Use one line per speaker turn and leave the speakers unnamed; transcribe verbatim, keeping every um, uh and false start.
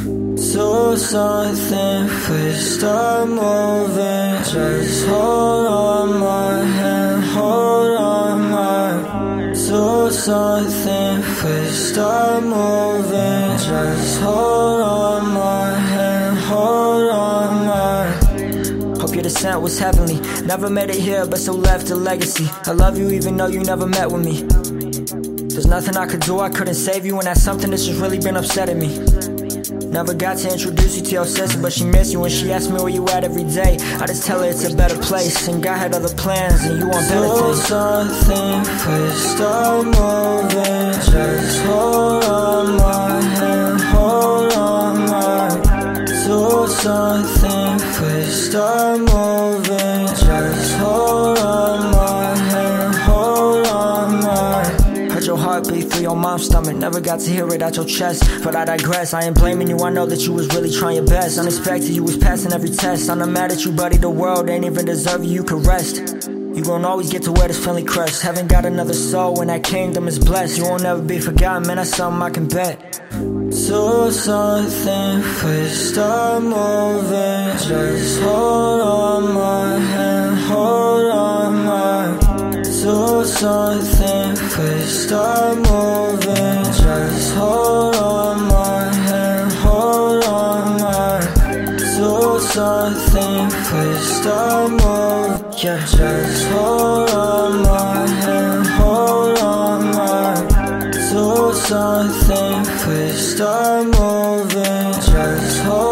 Do something, please start moving. Just hold on my hand, hold on my. Do something, please start moving. Just hold on my hand, hold on my. Hope your descent was heavenly. Never made it here, but still left a legacy. I love you even though you never met with me. There's nothing I could do, I couldn't save you, and that's something that's just really been upsetting me. Never got to introduce you to your sister, but she missed you when she asked me where you at every day. I just tell her it's a better place, and God had other plans, and you want better things. Do something, please start moving. Just hold on my hand, hold on my. Do something, please start moving. Just hold on my hand, hold on my. Your heartbeat through your mom's stomach. Never got to hear it out your chest, but I digress. I ain't blaming you, I know that you was really trying your best. Unexpected, you was passing every test. I'm not mad at you, buddy, the world ain't even deserve you, you could rest. You gon' always get to wear this friendly crest. Haven't got another soul when that kingdom is blessed. You won't ever be forgotten, man, that's something I can bet. Do something, please start moving. Just hold on my hand, hold on my. Do something, please start moving. Just hold on my hand, hold on my. Do something, please start moving. Yeah, just hold on my hand, hold on my. Do something, please start moving. Just hold